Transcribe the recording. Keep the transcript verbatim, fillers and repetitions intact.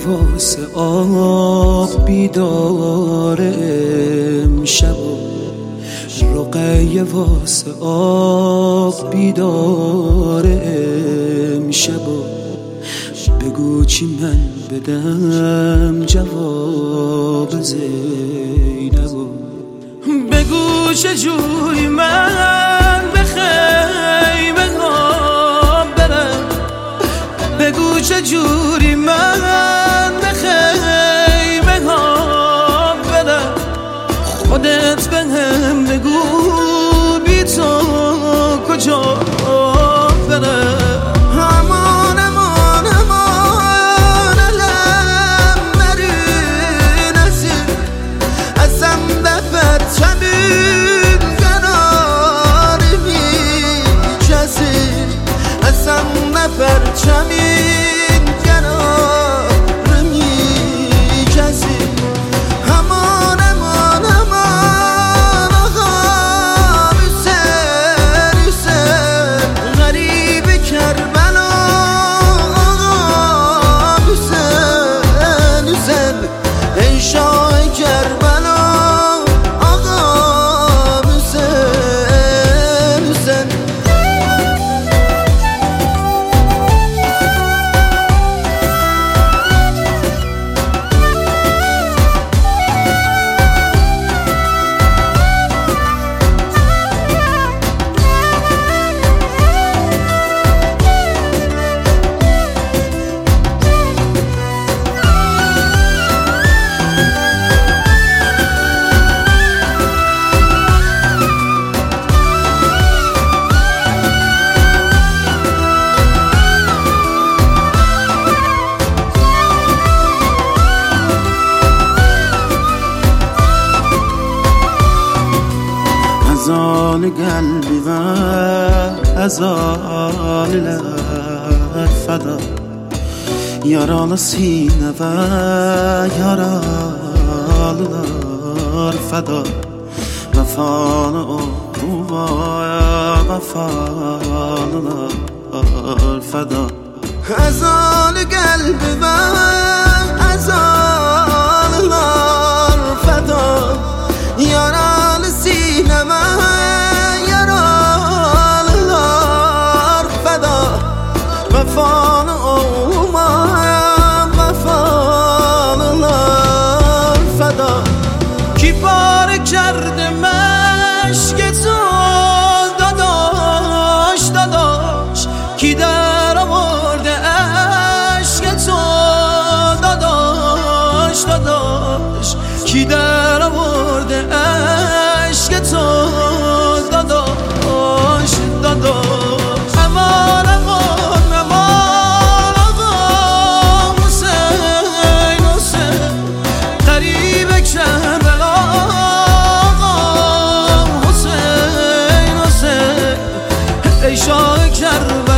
واسه آب بیدار امشب رقیه واسه آب بیدار امشب بگو چی من بدم جواب زینبو بگو چجوری من به خیمه ها برم بگو چجوری من به خیمه ها برم خودت به هم بگو بی تو کجا برم امان امان امان علم نرین ازین ازم دفت چمین کناری می جزین ازم نفر چمین کناری می جزین امان امان امان آقا حسین حسین غریب کربلا آقا حسین حسین ای شاه کربلا آقا حسین حسین از آن قلبی و از آن لب فدا یاران سینه و یاران فدا وفان او و وفان فدا از آن قلبی و از آن لار فدا یاران سینه من یاران لار فدا وفان او من وفان لار فدا کی پاره کرده مشک تو داداش داداش کی در آورده عشق تو داداش داداش کی در آورده عشق تو داداش داداش امان امان امان آقا حسین حسین غریب کربلا آقا حسین حسین ای شاه کربلا